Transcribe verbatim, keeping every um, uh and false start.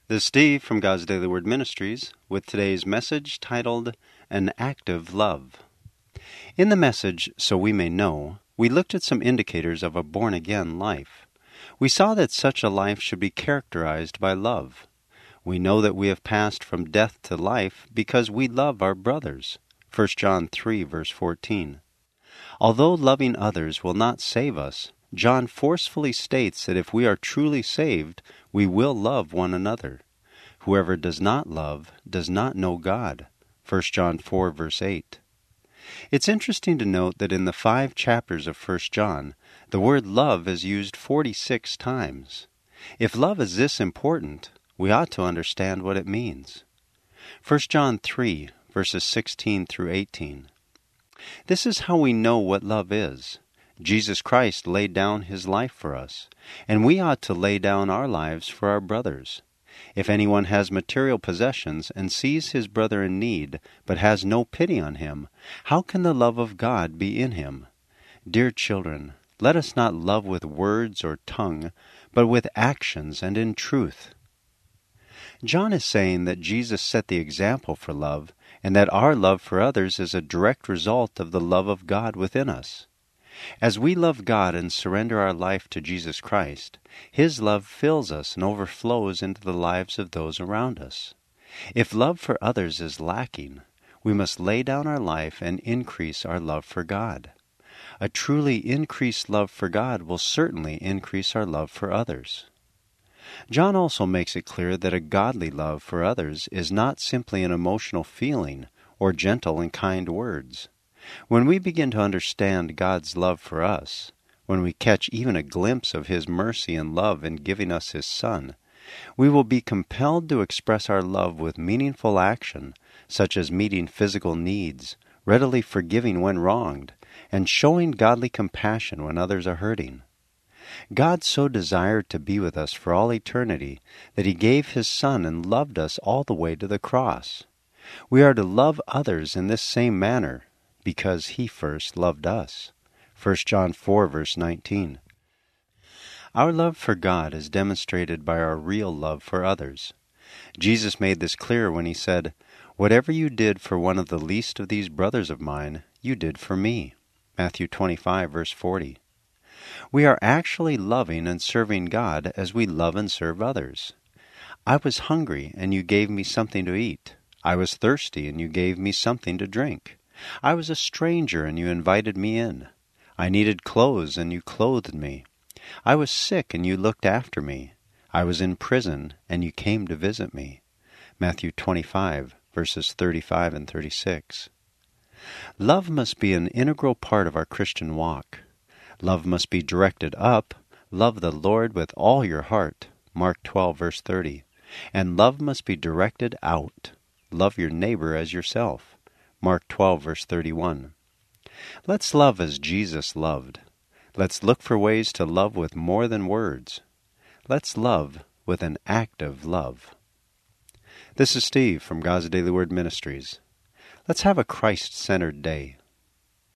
This is Steve from God's Daily Word Ministries with today's message titled, An Active Love. In the message, So We May Know, we looked at some indicators of a born-again life. We saw that such a life should be characterized by love. We know that we have passed from death to life because we love our brothers. First John three, verse fourteen. Although loving others will not save us, John forcefully states that if we are truly saved, we will love one another. Whoever does not love does not know God. First John four, verse eight. It's interesting to note that in the five chapters of First John, the word love is used forty-six times. If love is this important, we ought to understand what it means. First John three, verses sixteen through eighteen. This is how we know what love is. Jesus Christ laid down His life for us, and we ought to lay down our lives for our brothers. If anyone has material possessions and sees his brother in need, but has no pity on him, how can the love of God be in him? Dear children, let us not love with words or tongue, but with actions and in truth. John is saying that Jesus set the example for love, and that our love for others is a direct result of the love of God within us. As we love God and surrender our life to Jesus Christ, His love fills us and overflows into the lives of those around us. If love for others is lacking, we must lay down our life and increase our love for God. A truly increased love for God will certainly increase our love for others. John also makes it clear that a godly love for others is not simply an emotional feeling or gentle and kind words. When we begin to understand God's love for us, when we catch even a glimpse of His mercy and love in giving us His Son, we will be compelled to express our love with meaningful action, such as meeting physical needs, readily forgiving when wronged, and showing godly compassion when others are hurting. God so desired to be with us for all eternity that He gave His Son and loved us all the way to the cross. We are to love others in this same manner, because He first loved us. First John four, verse nineteen. Our love for God is demonstrated by our real love for others. Jesus made this clear when He said, "Whatever you did for one of the least of these brothers of mine, you did for me." Matthew twenty-five, verse forty. We are actually loving and serving God as we love and serve others. I was hungry, and you gave me something to eat. I was thirsty, and you gave me something to drink. I was a stranger, and you invited me in. I needed clothes, and you clothed me. I was sick, and you looked after me. I was in prison, and you came to visit me. Matthew twenty-five, verses thirty-five and thirty-six. Love must be an integral part of our Christian walk. Love must be directed up. Love the Lord with all your heart. Mark twelve, verse thirty. And love must be directed out. Love your neighbor as yourself. Mark twelve, verse thirty-one. Let's love as Jesus loved. Let's look for ways to love with more than words. Let's love with an active love. This is Steve from God's Daily Word Ministries. Let's have a Christ-centered day.